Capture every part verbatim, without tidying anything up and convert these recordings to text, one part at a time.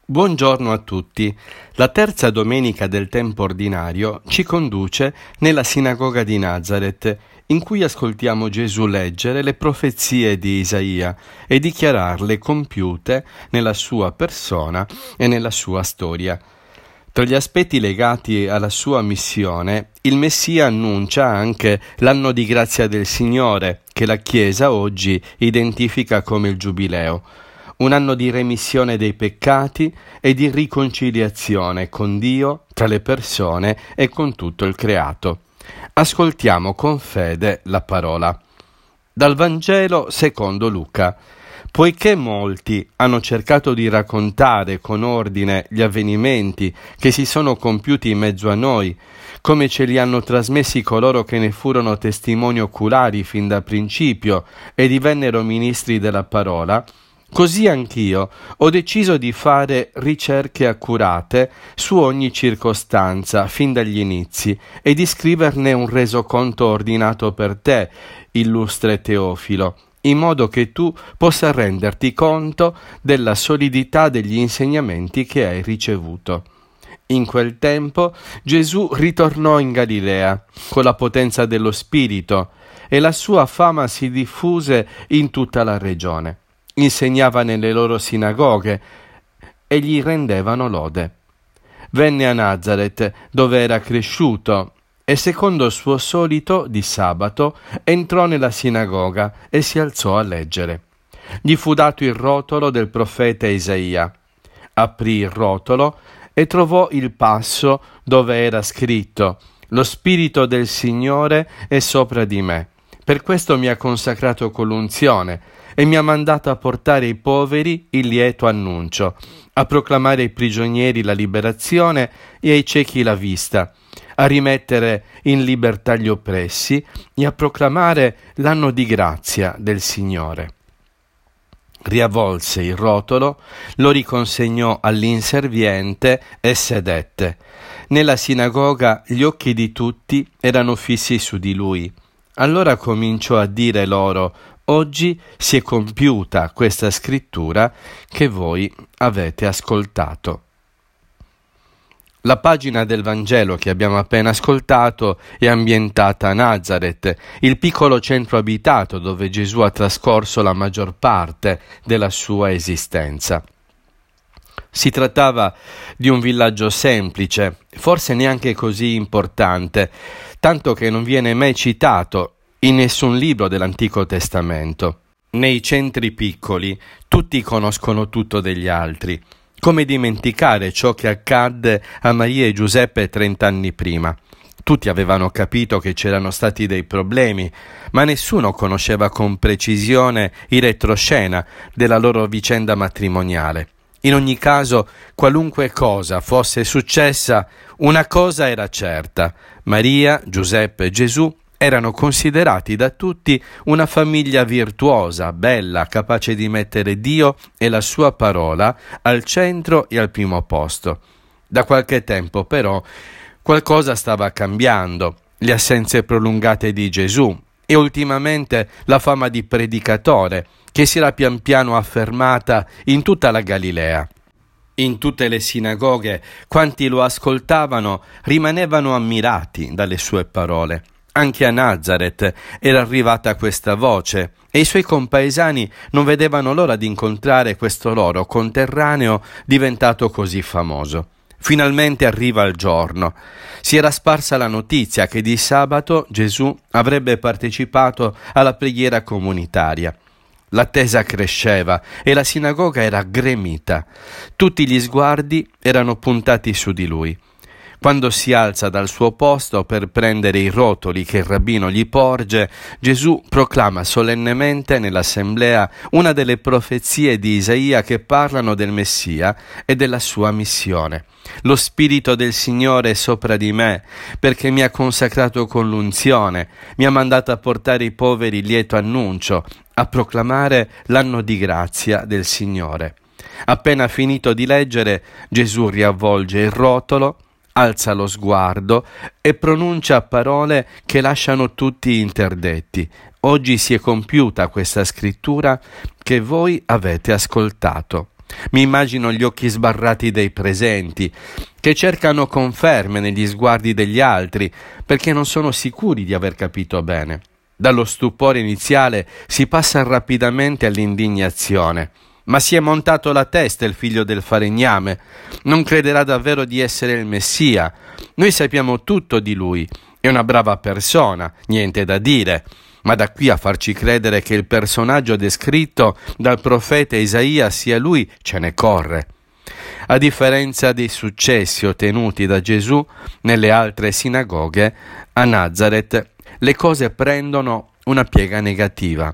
Buongiorno a tutti. La terza domenica del tempo ordinario ci conduce nella sinagoga di Nazaret, in cui ascoltiamo Gesù leggere le profezie di Isaia e dichiararle compiute nella sua persona e nella sua storia. Tra gli aspetti legati alla sua missione, il Messia annuncia anche l'anno di grazia del Signore, che la Chiesa oggi identifica come il Giubileo. Un anno di remissione dei peccati e di riconciliazione con Dio, tra le persone e con tutto il creato. Ascoltiamo con fede la parola. Dal Vangelo secondo Luca. Poiché molti hanno cercato di raccontare con ordine gli avvenimenti che si sono compiuti in mezzo a noi, come ce li hanno trasmessi coloro che ne furono testimoni oculari fin da principio e divennero ministri della parola, così anch'io ho deciso di fare ricerche accurate su ogni circostanza fin dagli inizi e di scriverne un resoconto ordinato per te, illustre Teofilo, in modo che tu possa renderti conto della solidità degli insegnamenti che hai ricevuto. In quel tempo Gesù ritornò in Galilea con la potenza dello Spirito e la sua fama si diffuse in tutta la regione. Insegnava nelle loro sinagoghe e gli rendevano lode. Venne a Nazaret, dove era cresciuto, e secondo il suo solito di sabato entrò nella sinagoga e si alzò a leggere. Gli fu dato il rotolo del profeta Isaia. Aprì il rotolo e trovò il passo dove era scritto: «Lo Spirito del Signore è sopra di me. Per questo mi ha consacrato con l'unzione e mi ha mandato a portare ai poveri il lieto annuncio, a proclamare ai prigionieri la liberazione e ai ciechi la vista, a rimettere in libertà gli oppressi e a proclamare l'anno di grazia del Signore». Riavvolse il rotolo, lo riconsegnò all'inserviente e sedette. Nella sinagoga gli occhi di tutti erano fissi su di lui. Allora cominciò a dire loro: «Oggi si è compiuta questa scrittura che voi avete ascoltato». La pagina del Vangelo che abbiamo appena ascoltato è ambientata a Nazaret, il piccolo centro abitato dove Gesù ha trascorso la maggior parte della sua esistenza. Si trattava di un villaggio semplice, forse neanche così importante, tanto che non viene mai citato in nessun libro dell'Antico Testamento. Nei centri piccoli tutti conoscono tutto degli altri. Come dimenticare ciò che accadde a Maria e Giuseppe trent'anni prima? Tutti avevano capito che c'erano stati dei problemi, ma nessuno conosceva con precisione il retroscena della loro vicenda matrimoniale. In ogni caso, qualunque cosa fosse successa, una cosa era certa: Maria, Giuseppe e Gesù erano considerati da tutti una famiglia virtuosa, bella, capace di mettere Dio e la sua parola al centro e al primo posto. Da qualche tempo, però, qualcosa stava cambiando: le assenze prolungate di Gesù e ultimamente la fama di predicatore, che si era pian piano affermata in tutta la Galilea. In tutte le sinagoghe, quanti lo ascoltavano rimanevano ammirati dalle sue parole. Anche a Nazaret era arrivata questa voce e i suoi compaesani non vedevano l'ora di incontrare questo loro conterraneo diventato così famoso. Finalmente arriva il giorno. Si era sparsa la notizia che di sabato Gesù avrebbe partecipato alla preghiera comunitaria. L'attesa cresceva e la sinagoga era gremita. Tutti gli sguardi erano puntati su di lui. Quando si alza dal suo posto per prendere i rotoli che il rabbino gli porge, Gesù proclama solennemente nell'assemblea una delle profezie di Isaia che parlano del Messia e della sua missione. «Lo Spirito del Signore è sopra di me, perché mi ha consacrato con l'unzione, mi ha mandato a portare ai poveri il lieto annuncio, a proclamare l'anno di grazia del Signore». Appena finito di leggere, Gesù riavvolge il rotolo, alza lo sguardo e pronuncia parole che lasciano tutti interdetti. Oggi si è compiuta questa scrittura che voi avete ascoltato. Mi immagino gli occhi sbarrati dei presenti, che cercano conferme negli sguardi degli altri, perché non sono sicuri di aver capito bene. Dallo stupore iniziale si passa rapidamente all'indignazione. Ma si è montato la testa il figlio del falegname, non crederà davvero di essere il Messia. Noi sappiamo tutto di lui, è una brava persona, niente da dire. Ma da qui a farci credere che il personaggio descritto dal profeta Isaia sia lui, ce ne corre. A differenza dei successi ottenuti da Gesù nelle altre sinagoghe, a Nazaret le cose prendono una piega negativa.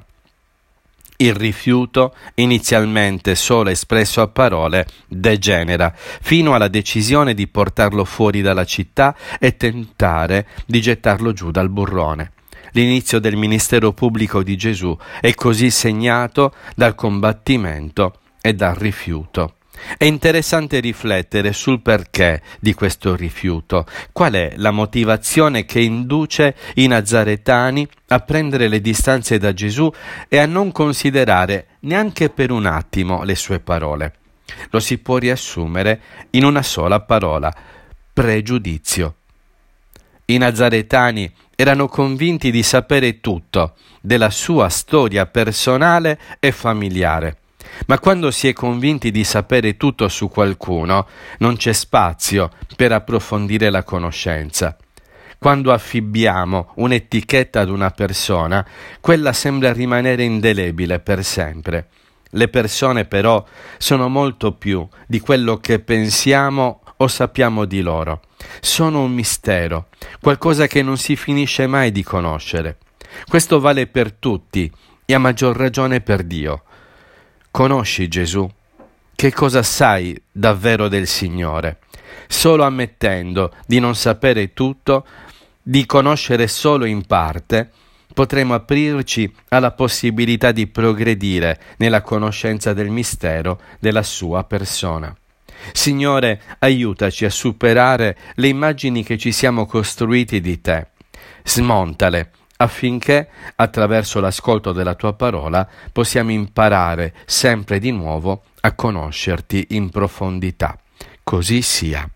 Il rifiuto, inizialmente solo espresso a parole, degenera, fino alla decisione di portarlo fuori dalla città e tentare di gettarlo giù dal burrone. L'inizio del ministero pubblico di Gesù è così segnato dal combattimento e dal rifiuto. È interessante riflettere sul perché di questo rifiuto. Qual è la motivazione che induce i nazaretani a prendere le distanze da Gesù e a non considerare neanche per un attimo le sue parole? Lo si può riassumere in una sola parola: pregiudizio. I nazaretani erano convinti di sapere tutto della sua storia personale e familiare. Ma quando si è convinti di sapere tutto su qualcuno, non c'è spazio per approfondire la conoscenza. Quando affibbiamo un'etichetta ad una persona, quella sembra rimanere indelebile per sempre. Le persone però sono molto più di quello che pensiamo o sappiamo di loro. Sono un mistero, qualcosa che non si finisce mai di conoscere. Questo vale per tutti e a maggior ragione per Dio. Conosci Gesù? Che cosa sai davvero del Signore? Solo ammettendo di non sapere tutto, di conoscere solo in parte, potremo aprirci alla possibilità di progredire nella conoscenza del mistero della sua persona. Signore, aiutaci a superare le immagini che ci siamo costruiti di Te. Smontale, affinché, attraverso l'ascolto della Tua parola, possiamo imparare sempre di nuovo a conoscerti in profondità. Così sia.